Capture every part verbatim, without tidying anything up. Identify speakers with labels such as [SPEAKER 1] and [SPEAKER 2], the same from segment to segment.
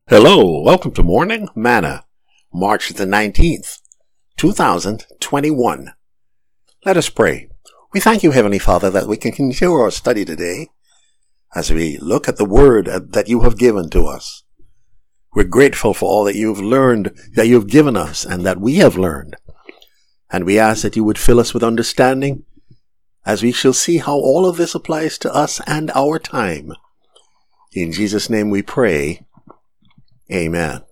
[SPEAKER 1] Hello, welcome to Morning Manna, March the nineteenth, two thousand twenty-one. Let us pray. We thank you, Heavenly Father, that we can continue our study today as we look at the word that you have given to us. We're grateful for all that you've learned, that you've given us, and that we have learned. And we ask that you would fill us with understanding as we shall see how all of this applies to us and our time. In Jesus' name we pray. Amen.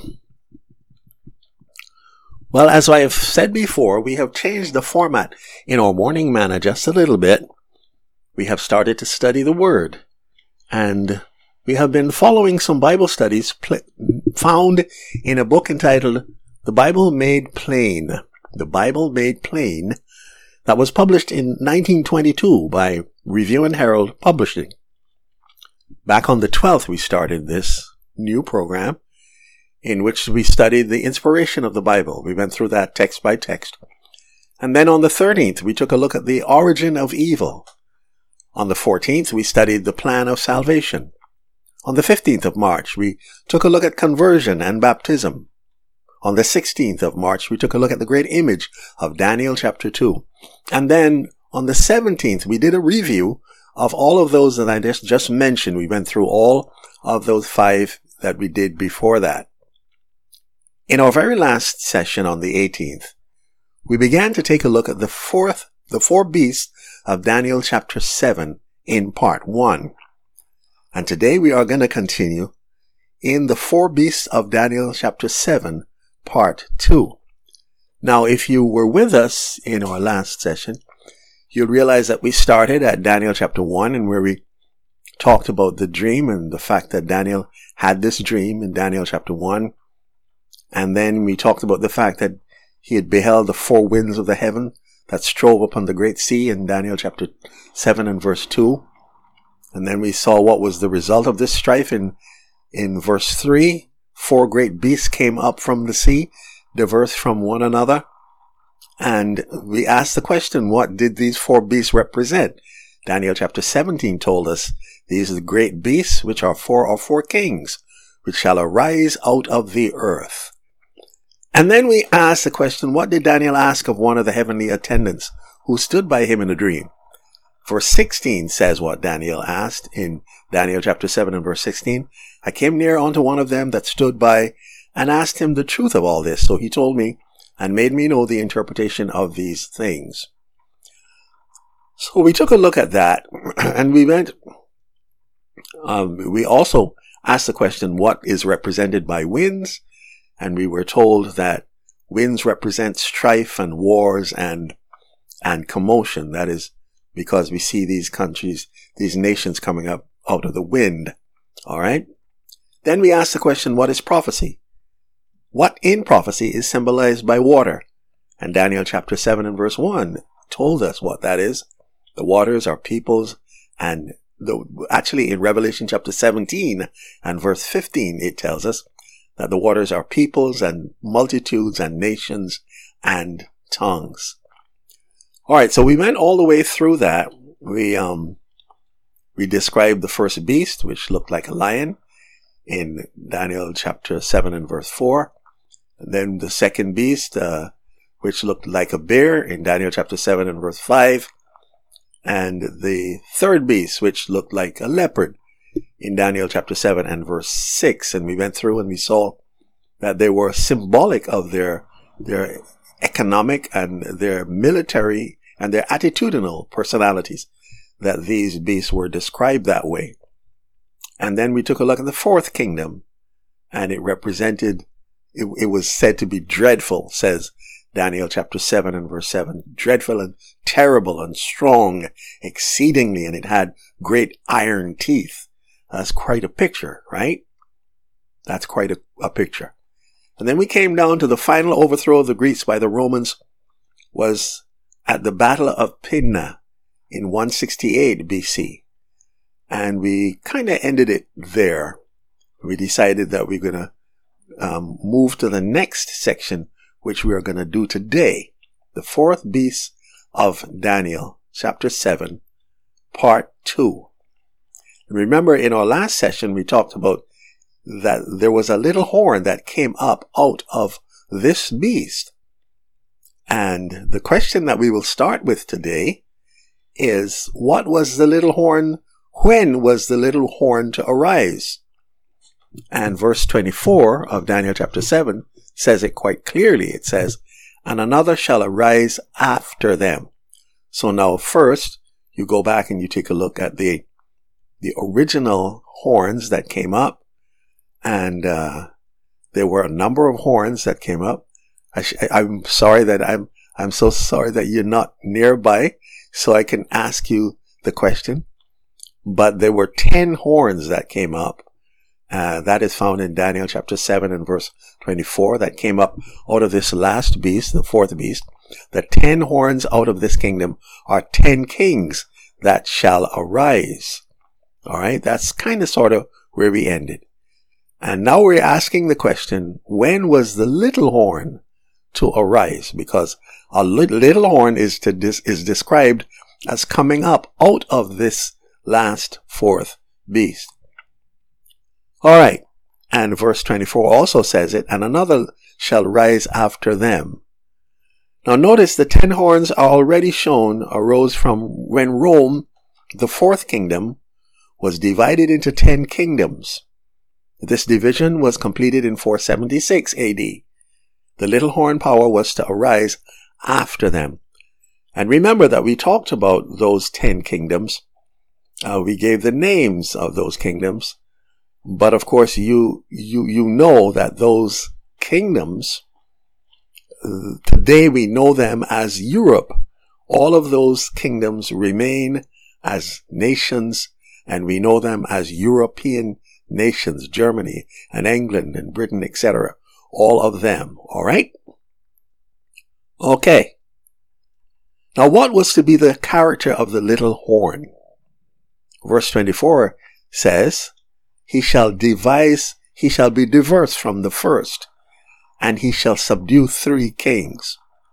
[SPEAKER 1] Well, as I have said before, we have changed the format in our morning manna just a little bit. We have started to study the Word, and we have been following some Bible studies pl- found in a book entitled The Bible Made Plain. The Bible Made Plain, that was published in nineteen twenty-two by Review and Herald Publishing. Back on the twelfth, we started this new program in which we studied the inspiration of the Bible. We went through that text by text. And then on the thirteenth, we took a look at the origin of evil. On the fourteenth, we studied the plan of salvation. On the fifteenth of March, we took a look at conversion and baptism. On the sixteenth of March, we took a look at the great image of Daniel chapter two. And then on the seventeenth, we did a review of all of those that I just, just mentioned. We went through all of those five that we did before that. In our very last session on the eighteenth, we began to take a look at the fourth, the four beasts of Daniel chapter seven in part one. And today we are going to continue in the four beasts of Daniel chapter seven, part two. Now, if you were with us in our last session, you'll realize that we started at Daniel chapter one, and where we talked about the dream and the fact that Daniel had this dream in Daniel chapter one. And then we talked about the fact that he had beheld the four winds of the heaven that strove upon the great sea in Daniel chapter seven and verse two. And then we saw what was the result of this strife in, in verse three. Four great beasts came up from the sea, diverse from one another. And we asked the question, what did these four beasts represent? Daniel chapter seventeen told us, these are the great beasts, which are four or four kings, which shall arise out of the earth. And then we asked the question, what did Daniel ask of one of the heavenly attendants who stood by him in a dream? Verse sixteen says what Daniel asked in Daniel chapter seven and verse sixteen. I came near unto one of them that stood by and asked him the truth of all this. So he told me and made me know the interpretation of these things. So we took a look at that, and we went, um, we also asked the question, what is represented by winds? And we were told that winds represent strife and wars and, and commotion. That is because we see these countries, these nations coming up out of the wind. All right. Then we asked the question, what is prophecy? What in prophecy is symbolized by water? And Daniel chapter seven and verse one told us what that is. The waters are peoples, and the, actually in Revelation chapter seventeen and verse fifteen, it tells us that the waters are peoples and multitudes and nations and tongues. All right, so we went all the way through that. We um we described the first beast, which looked like a lion, in Daniel chapter seven and verse four. And then the second beast, uh, which looked like a bear, in Daniel chapter seven and verse five. And the third beast, which looked like a leopard, in Daniel chapter seven and verse six. And we went through and we saw that they were symbolic of their, their economic and their military and their attitudinal personalities, that these beasts were described that way. And then we took a look at the fourth kingdom, and it represented, it, it was said to be dreadful, says Daniel chapter seven and verse seven, dreadful and terrible and strong exceedingly, and it had great iron teeth. That's quite a picture, right? That's quite a, a picture. And then we came down to the final overthrow of the Greeks by the Romans was at the Battle of Pydna in one sixty-eight B C. And we kind of ended it there. We decided that we're going to um, move to the next section, which we are going to do today. The fourth beast of Daniel, chapter seven, part two. Remember, in our last session, we talked about that there was a little horn that came up out of this beast. And the question that we will start with today is, what was the little horn? When was the little horn to arise? And verse twenty-four of Daniel chapter seven says it quite clearly. It says, and another shall arise after them. So now first, you go back and you take a look at the the original horns that came up. And uh, there were a number of horns that came up. I sh- I'm sorry that I'm I'm so sorry that you're not nearby, so I can ask you the question. But there were ten horns that came up. Uh, that is found in Daniel chapter seven and verse twenty-four. That came up out of this last beast, the fourth beast. The ten horns out of this kingdom are ten kings that shall arise. All right, that's kind of sort of where we ended. And now we're asking the question, when was the little horn to arise? Because a little horn is to dis- is described as coming up out of this last fourth beast. All right. And verse twenty-four also says it, and another shall rise after them. Now notice the ten horns are already shown arose from when Rome, the fourth kingdom, was divided into ten kingdoms. This division was completed in four seventy-six A D. The little horn power was to arise after them. And remember that we talked about those ten kingdoms. Uh, we gave the names of those kingdoms. But of course, you, you, you know that those kingdoms, uh, today we know them as Europe. All of those kingdoms remain as nations, and we know them as European nations, Germany and England and Britain, et cetera. All of them. All right? Okay. Now, what was to be the character of the little horn? Verse twenty-four says, He shall devise, he shall be diverse from the first, and he shall subdue three kings.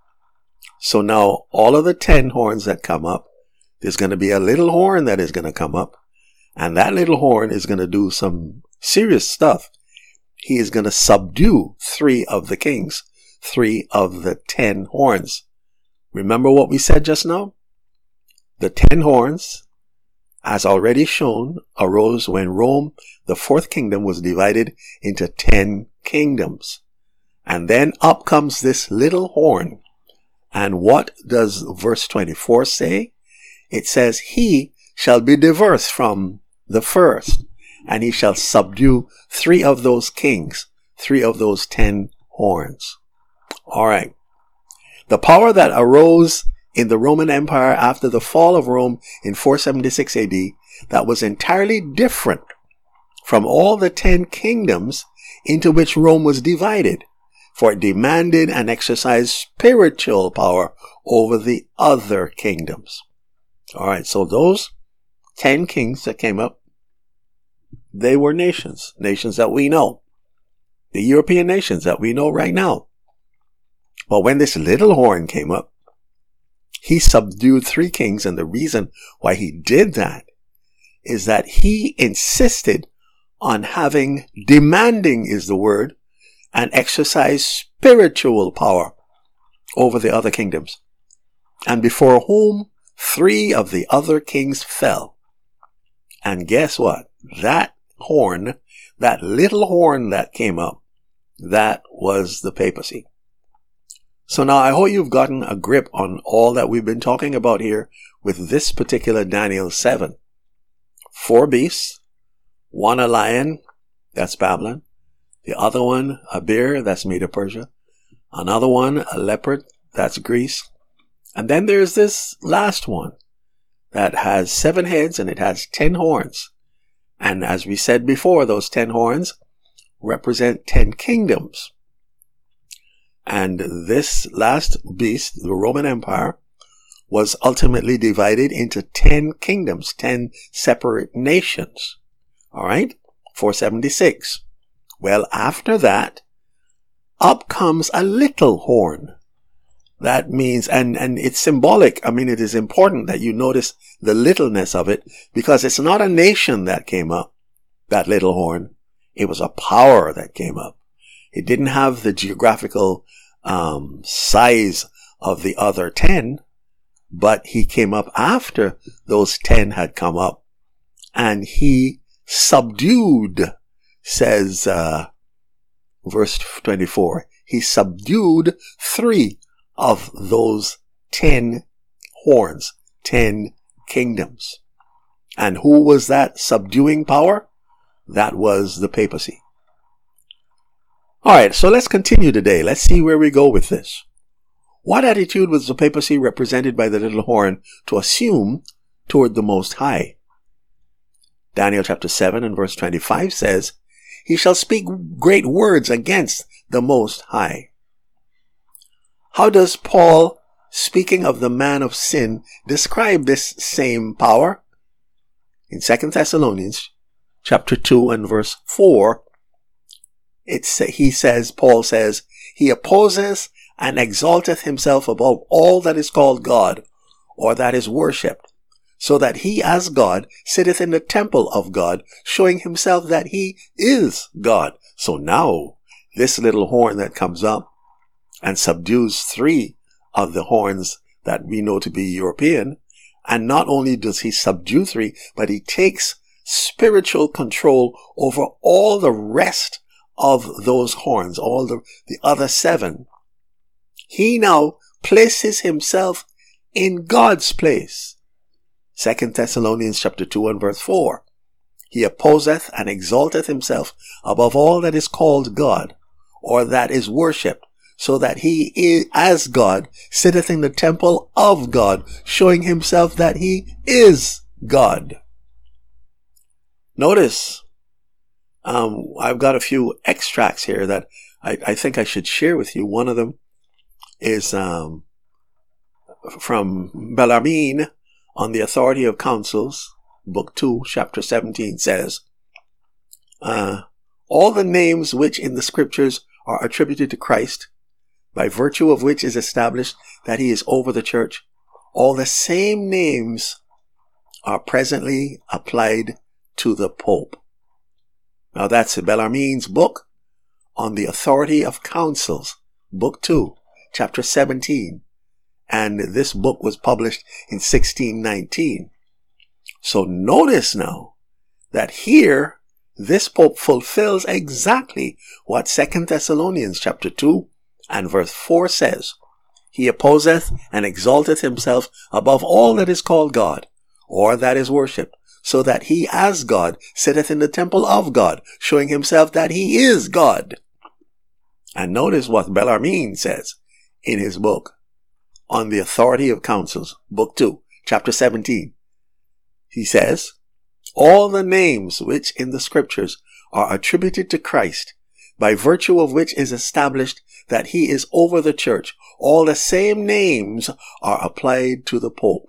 [SPEAKER 1] So now, all of the ten horns that come up, there's going to be a little horn that is going to come up, and that little horn is going to do some serious stuff. He is going to subdue three of the kings, three of the ten horns. Remember what we said just now? The ten horns, as already shown, arose when Rome, the fourth kingdom, was divided into ten kingdoms. And then up comes this little horn. And what does verse twenty-four say? It says, He shall be diverse from the first, and he shall subdue three of those kings, three of those ten horns. All right. The power that arose in the Roman Empire after the fall of Rome in four seventy-six A D, that was entirely different from all the ten kingdoms into which Rome was divided, for it demanded and exercised spiritual power over the other kingdoms. All right, so those ten kings that came up, they were nations, nations that we know, the European nations that we know right now. But when this little horn came up, he subdued three kings, and the reason why he did that is that he insisted on having, demanding is the word, and exercise spiritual power over the other kingdoms, and before whom three of the other kings fell. And guess what? That horn, that little horn that came up, that was the papacy. So now I hope you've gotten a grip on all that we've been talking about here with this particular Daniel seven. Four beasts, one a lion, that's Babylon. The other one, a bear, that's Medo-Persia. Another one, a leopard, that's Greece. And then there's this last one that has seven heads and it has ten horns. And as we said before, those ten horns represent ten kingdoms. And this last beast, the Roman Empire, was ultimately divided into ten kingdoms, ten separate nations. All right? four seventy-six. Well, after that, up comes a little horn. That means, and, and it's symbolic. I mean, it is important that you notice the littleness of it, because it's not a nation that came up, that little horn. It was a power that came up. It didn't have the geographical um, size of the other ten, but he came up after those ten had come up, and he subdued, says uh, verse twenty-four, he subdued three of those ten horns, ten kingdoms. And who was that subduing power? That was the papacy. All right, so let's continue today. Let's see where we go with this. What attitude was the papacy represented by the little horn to assume toward the Most High? Daniel chapter seven and verse twenty-five says, he shall speak great words against the Most High. How does Paul, speaking of the man of sin, describe this same power? In Second Thessalonians chapter two and verse four, it's, he says, Paul says, he opposes and exalteth himself above all that is called God, or that is worshipped, so that he as God sitteth in the temple of God, showing himself that he is God. So now, this little horn that comes up and subdues three of the horns that we know to be European, and not only does he subdue three, but he takes spiritual control over all the rest of those horns, all the, the other seven. He now places himself in God's place. Second Thessalonians chapter two and verse four. He opposeth and exalteth himself above all that is called God, or that is worshipped, so that he is, as God, sitteth in the temple of God, showing himself that he is God. Notice, um, I've got a few extracts here that I, I think I should share with you. One of them is um, from Bellarmine on the Authority of Councils, Book two, Chapter seventeen, says, uh, all the names which in the Scriptures are attributed to Christ, by virtue of which is established that he is over the church, all the same names are presently applied to the Pope. Now that's Bellarmine's book on the Authority of Councils, Book two, Chapter seventeen. And this book was published in sixteen nineteen. So notice now that here, this Pope fulfills exactly what Second Thessalonians chapter two and verse four says. He opposeth and exalteth himself above all that is called God, or that is worshipped, so that he as God sitteth in the temple of God, showing himself that he is God. And notice what Bellarmine says in his book on the Authority of Councils, Book two, Chapter seventeen. He says, all the names which in the Scriptures are attributed to Christ, by virtue of which is established that he is over the church, all the same names are applied to the Pope.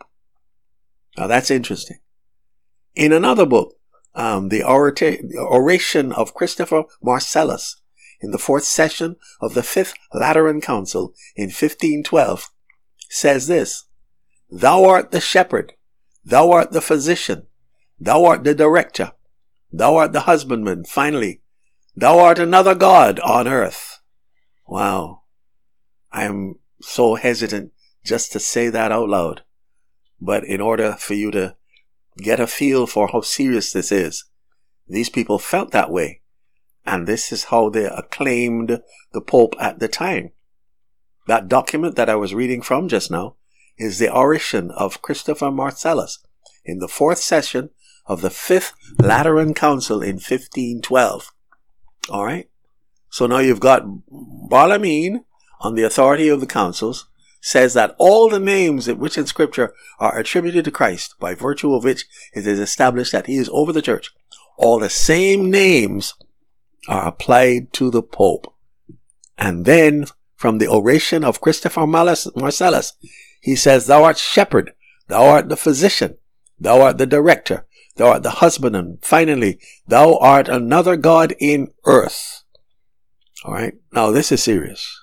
[SPEAKER 1] Now that's interesting. In another book, um, the Oration of Christopher Marcellus, in the fourth session of the Fifth Lateran Council in fifteen twelve, says this, thou art the shepherd, thou art the physician, thou art the director, thou art the husbandman, finally, thou art another God on earth. Wow. I am so hesitant just to say that out loud. But in order for you to get a feel for how serious this is, these people felt that way. And this is how they acclaimed the Pope at the time. That document that I was reading from just now is the Oration of Christopher Marcellus in the fourth session of the Fifth Lateran Council in fifteen twelve. All right. So now you've got Bellarmine on the Authority of the Councils says that all the names which in Scripture are attributed to Christ, by virtue of which it is established that he is over the church, all the same names are applied to the Pope. And then from the Oration of Christopher Marcellus, he says, thou art shepherd, thou art the physician, thou art the director, thou art the husbandman, finally, thou art another God in earth. All right. Now this is serious.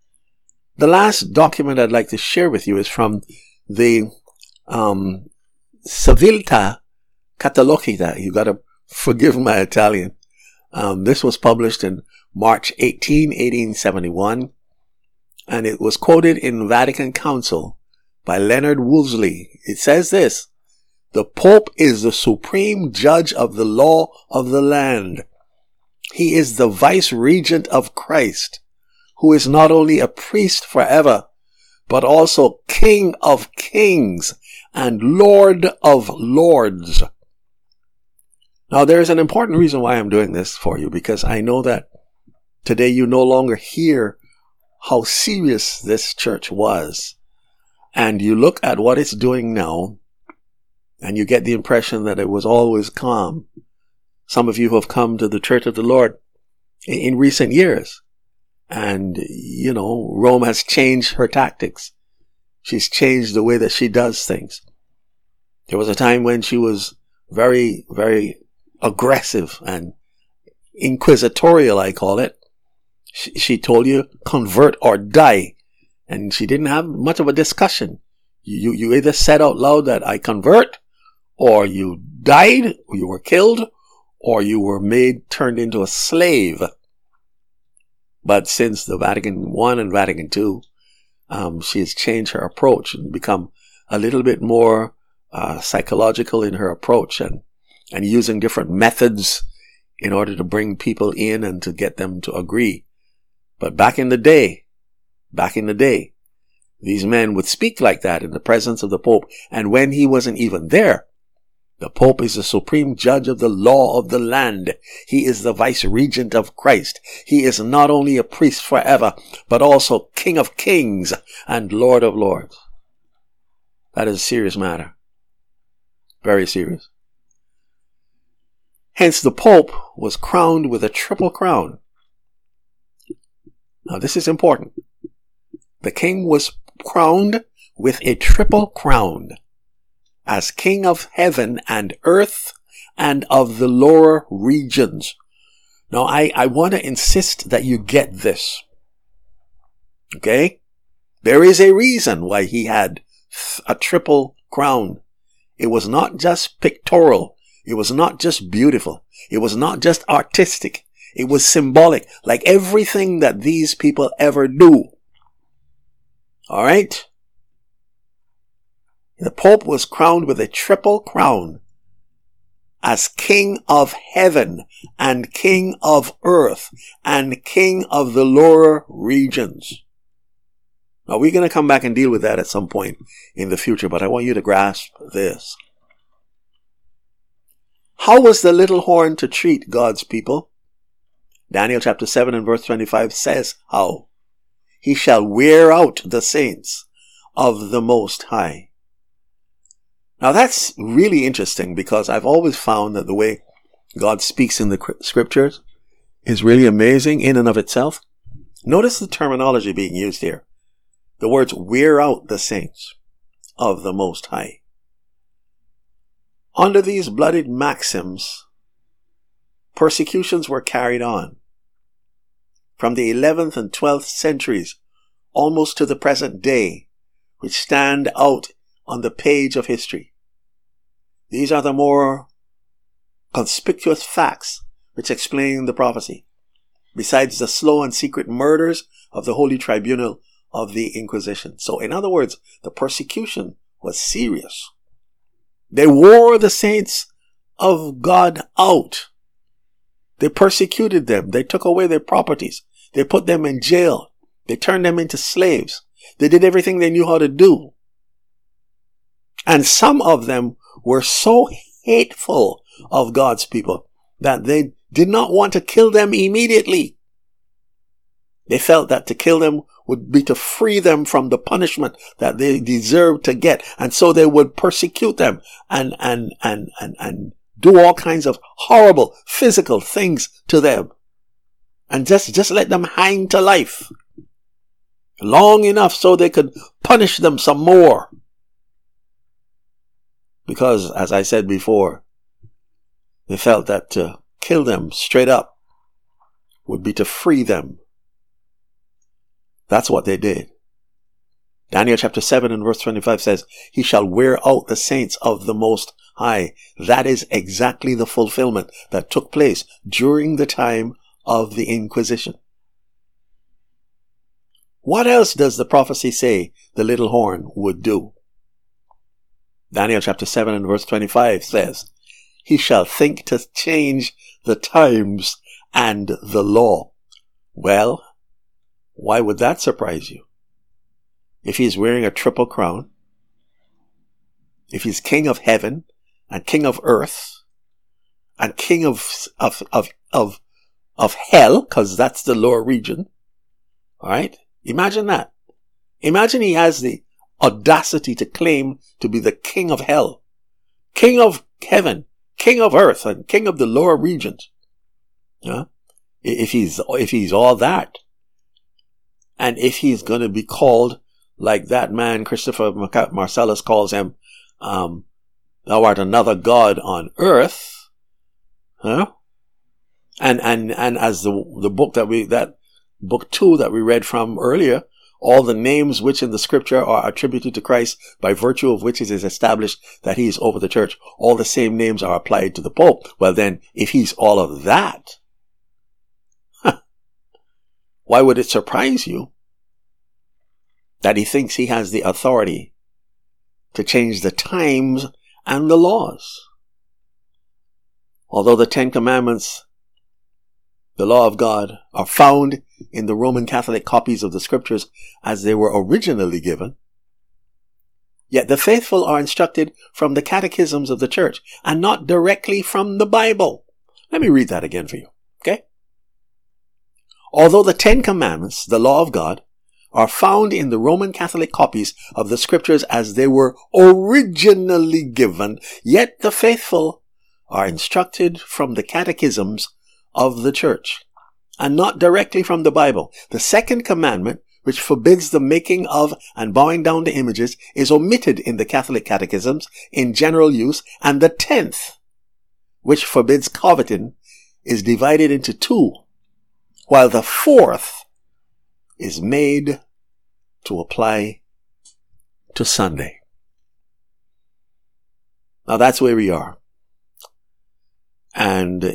[SPEAKER 1] The last document I'd like to share with you is from the um, Civiltà Cattolica. You got to forgive my Italian. Um, this was published in March eighteenth, eighteen seventy-one, and it was quoted in Vatican Council by Leonard Wolseley. It says this: "The Pope is the supreme judge of the law of the land. He is the vice-regent of Christ, who is not only a priest forever, but also King of kings and Lord of lords." Now, there is an important reason why I'm doing this for you, because I know that today you no longer hear how serious this church was. And you look at what it's doing now, and you get the impression that it was always calm. Some of you have come to the Church of the Lord in recent years. And, you know, Rome has changed her tactics. She's changed the way that she does things. There was a time when she was very, very aggressive and inquisitorial, I call it. She, she told you, convert or die. And she didn't have much of a discussion. You, you either said out loud that I convert, or you died, or you were killed, or you were made, turned into a slave. But since the Vatican One and Vatican Two, um, she has changed her approach and become a little bit more uh, psychological in her approach, and, and using different methods in order to bring people in and to get them to agree. But back in the day, back in the day, these men would speak like that in the presence of the Pope. And when he wasn't even there, the Pope is the supreme judge of the law of the land. He is the vice-regent of Christ. He is not only a priest forever, but also King of kings and Lord of lords. That is a serious matter. Very serious. Hence, the Pope was crowned with a triple crown. Now, this is important. The king was crowned with a triple crown as King of heaven and earth and of the lower regions. Now, I, I want to insist that you get this. Okay? There is a reason why he had a triple crown. It was not just pictorial. It was not just beautiful. It was not just artistic. It was symbolic, like everything that these people ever do. All right? The Pope was crowned with a triple crown as King of heaven and King of earth and King of the lower regions. Now, we're going to come back and deal with that at some point in the future, but I want you to grasp this. How was the little horn to treat God's people? Daniel chapter seven and verse twenty-five says how. He shall wear out the saints of the Most High. Now that's really interesting, because I've always found that the way God speaks in the scriptures is really amazing in and of itself. Notice the terminology being used here. The words wear out the saints of the Most High. Under these bloodied maxims, persecutions were carried on from the eleventh and twelfth centuries almost to the present day, which stand out on the page of history. These are the more conspicuous facts which explain the prophecy, besides the slow and secret murders of the Holy Tribunal of the Inquisition. So, in other words, the persecution was serious. They wore the saints of God out. They persecuted them. They took away their properties. They put them in jail. They turned them into slaves. They did everything they knew how to do. And some of them were so hateful of God's people that they did not want to kill them immediately. They felt that to kill them would be to free them from the punishment that they deserved to get. And so they would persecute them and, and, and, and, and do all kinds of horrible physical things to them. And just, just let them hang to life long enough so they could punish them some more. Because, as I said before, they felt that to kill them straight up would be to free them. That's what they did. Daniel chapter seven and verse twenty-five says, he shall wear out the saints of the Most High. That is exactly the fulfillment that took place during the time of the Inquisition. What else does the prophecy say the little horn would do? Daniel chapter seven and verse twenty-five says, he shall think to change the times and the law. Well, why would that surprise you? If he's wearing a triple crown, if he's king of heaven and king of earth and king of, of, of, of, of hell, because that's the lower region. All right. Imagine that. Imagine he has the audacity to claim to be the king of hell, king of heaven, king of earth, and king of the lower regions. Yeah. If he's, if he's all that, and if he's going to be called like that man, Christopher Marcellus calls him, um, thou art another God on earth, huh? And, and, and as the, the book that we, that book two that we read from earlier, all the names which in the scripture are attributed to Christ, by virtue of which it is established that he is over the church, all the same names are applied to the Pope. Well then, if he's all of that, huh, why would it surprise you that he thinks he has the authority to change the times and the laws? Although the Ten Commandments, the law of God, are found in the Roman Catholic copies of the scriptures as they were originally given, yet the faithful are instructed from the catechisms of the church and not directly from the Bible. Let me read that again for you, okay? Although the Ten Commandments, the law of God, are found in the Roman Catholic copies of the scriptures as they were originally given, yet the faithful are instructed from the catechisms of the church and not directly from the Bible. The second commandment, which forbids the making of and bowing down to images, is omitted in the Catholic catechisms in general use, and the tenth, which forbids coveting, is divided into two, while the fourth is made to apply to Sunday. Now that's where we are. And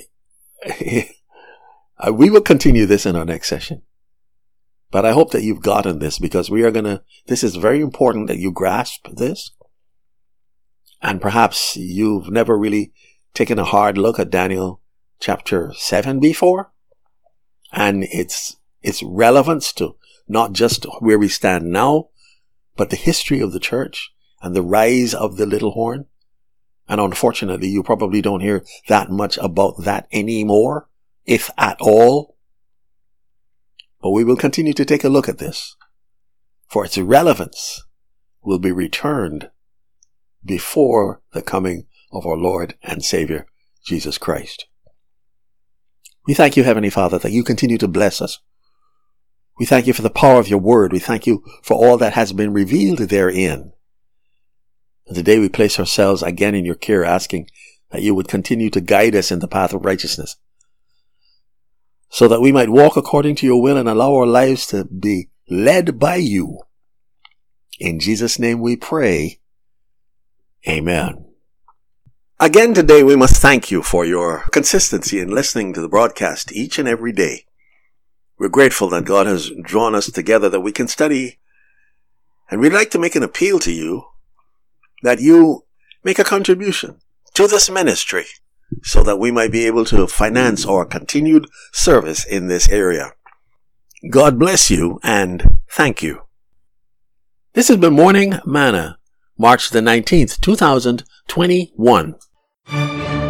[SPEAKER 1] we will continue this in our next session. But I hope that you've gotten this, because we are going to, this is very important that you grasp this. And perhaps you've never really taken a hard look at Daniel chapter seven before, and its, its relevance to not just where we stand now, but the history of the church and the rise of the little horn. And unfortunately, you probably don't hear that much about that anymore, if at all. But we will continue to take a look at this, for its relevance will be returned before the coming of our Lord and Savior, Jesus Christ. We thank you, Heavenly Father, that you continue to bless us. We thank you for the power of your word. We thank you for all that has been revealed therein. And today we place ourselves again in your care, asking that you would continue to guide us in the path of righteousness, so that we might walk according to your will and allow our lives to be led by you. In Jesus' name we pray. Amen. Again today we must thank you for your consistency in listening to the broadcast each and every day. We're grateful that God has drawn us together that we can study, and we'd like to make an appeal to you that you make a contribution to this ministry so that we might be able to finance our continued service in this area. God bless you and thank you. This has been Morning Manna, March the nineteenth, two thousand twenty-one.